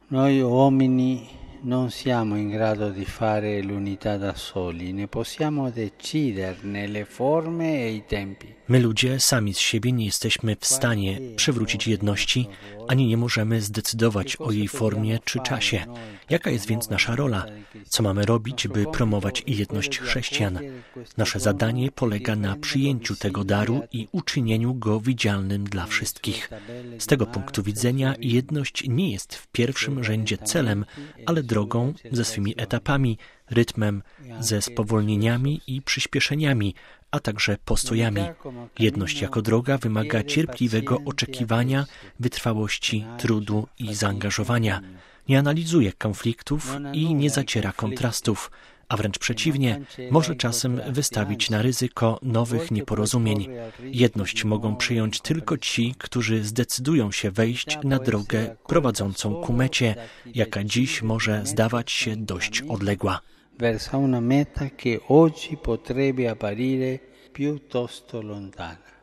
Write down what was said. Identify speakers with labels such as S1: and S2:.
S1: Noi uomini non siamo in grado di fare l'unità da soli, ne possiamo deciderne le forme e i tempi.
S2: My ludzie sami z siebie nie jesteśmy w stanie przywrócić jedności, ani nie możemy zdecydować o jej formie czy czasie. Jaka jest więc nasza rola? Co mamy robić, by promować jedność chrześcijan? Nasze zadanie polega na przyjęciu tego daru i uczynieniu go widzialnym dla wszystkich. Z tego punktu widzenia jedność nie jest w pierwszym rzędzie celem, ale drogą ze swymi etapami, rytmem, ze spowolnieniami i przyspieszeniami, a także postojami. Jedność jako droga wymaga cierpliwego oczekiwania, wytrwałości, trudu i zaangażowania. Nie analizuje konfliktów i nie zaciera kontrastów, a wręcz przeciwnie, może czasem wystawić na ryzyko nowych nieporozumień. Jedność mogą przyjąć tylko ci, którzy zdecydują się wejść na drogę prowadzącą ku mecie, jaka dziś może zdawać się dość odległa.
S1: Verso una meta che oggi potrebbe apparire piuttosto lontana.